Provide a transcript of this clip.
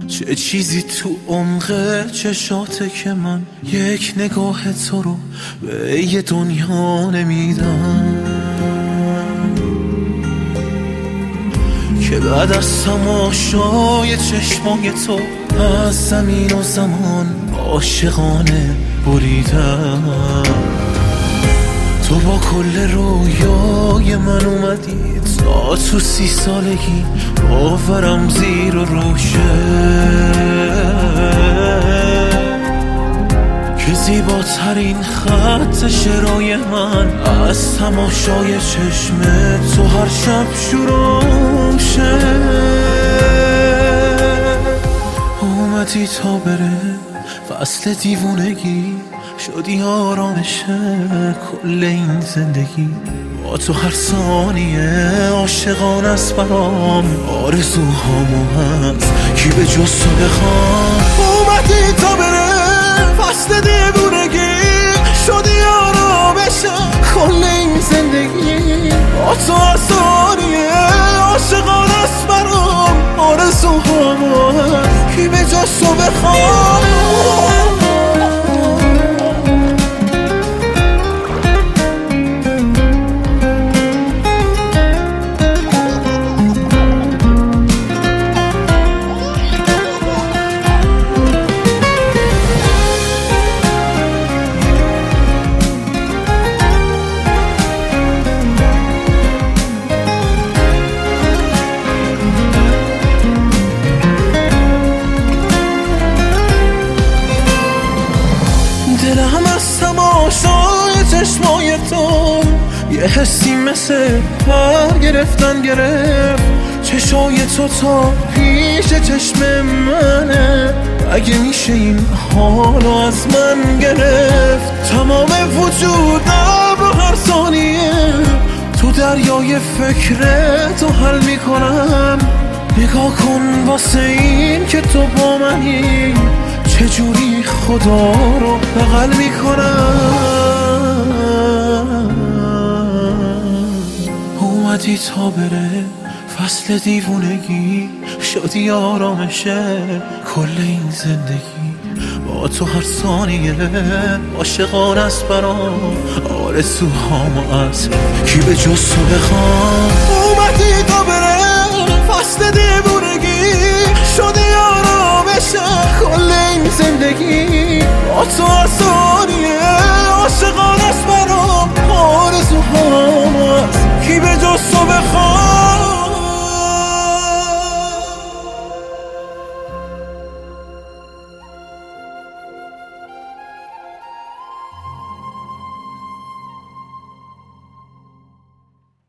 چه چیزی تو عمق چشاته که من یک نگاه تو رو به یه دنیا نمیدم، که بعد از تماشای چشمای تو از زمین و زمان عاشقانه بریدم. تو با کل رویای من اومدی تا تو 30 سالگی باورم زیر و روشه، که زیباترین خط شعرهای من از تماشای چشم تو هر شب شروع شه. اومدی تا بره فصل دیوونگی، شدی آرامش کل این زندگی. با تو هر ثانیه عاشقان است برام، آرزوهامو هست کی به جز تو بخوام. اومدی تا بره فصل دیوونگی، شدی آرامش کل این زندگی. با تو هر ثانیه عاشقان است برام، آرزوهامو هست کی به جز تو بخوام. دلم از تماشای چشمای تو یه حسی مثل پر گرفتن گرفت. چشای تو تا پیش چشم منه، اگه میشه این حالو از من گرفت. تمام وجودم رو هر ثانیه تو دریای فکرتو حل میکنم. نگاه کن واسه این که تو با منی، چجوری خدا رو بغل میکنم. اومدی تا بره فصل دیوونگی، شدی آرامشه کل این زندگی. با تو هر ثانیه عاشقان است برام، آرزوهامو از کی به جز تو بخوام. اومدی تا بره فصل دیوونگی، شدی آرامشه کل این زندگی. با تو هر ثانیه